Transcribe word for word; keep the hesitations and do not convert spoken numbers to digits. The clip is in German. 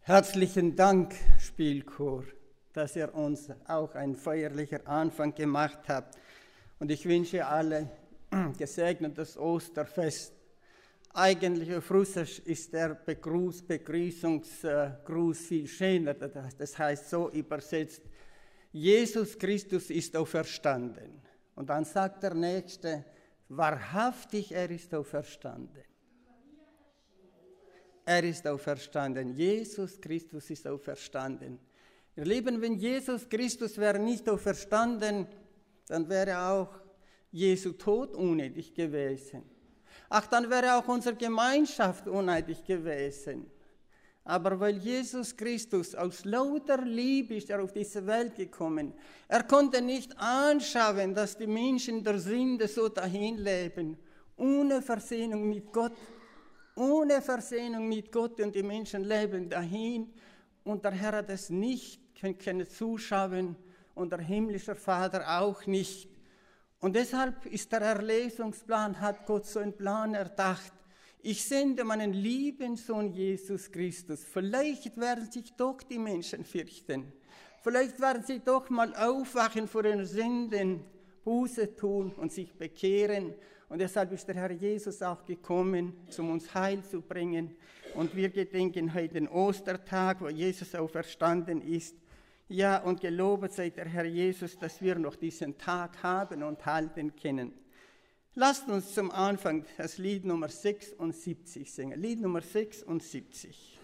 Herzlichen Dank, Spielchor, dass ihr uns auch ein feierlicher Anfang gemacht habt. Und ich wünsche alle gesegnetes Osterfest. Eigentlich auf Russisch ist der Begruß, Begrüßungsgruß viel schöner. Das heißt so übersetzt, Jesus Christus ist auferstanden. Und dann sagt der Nächste, wahrhaftig, er ist auferstanden. Er ist auferstanden. Jesus Christus ist auferstanden. Ihr Lieben, wenn Jesus Christus wäre nicht auferstanden, dann wäre auch Jesu Tod unnötig gewesen. Ach, dann wäre auch unsere Gemeinschaft unnötig gewesen. Aber weil Jesus Christus aus lauter Liebe ist er auf diese Welt gekommen, er konnte nicht anschauen, dass die Menschen der Sünde so dahin leben, ohne Versöhnung mit Gott. Ohne Versöhnung mit Gott und die Menschen leben dahin und der Herr hat es nicht können zuschauen und der himmlische Vater auch nicht. Und deshalb ist der Erlösungsplan, hat Gott so einen Plan erdacht. Ich sende meinen lieben Sohn Jesus Christus. Vielleicht werden sich doch die Menschen fürchten. Vielleicht werden sie doch mal aufwachen vor den Sünden, Buße tun und sich bekehren. Und deshalb ist der Herr Jesus auch gekommen, um uns Heil zu bringen. Und wir gedenken heute den Ostertag, wo Jesus auferstanden ist. Ja, und gelobet sei der Herr Jesus, dass wir noch diesen Tag haben und halten können. Lasst uns zum Anfang das Lied Nummer sechsundsiebzig singen. Lied Nummer sechsundsiebzig.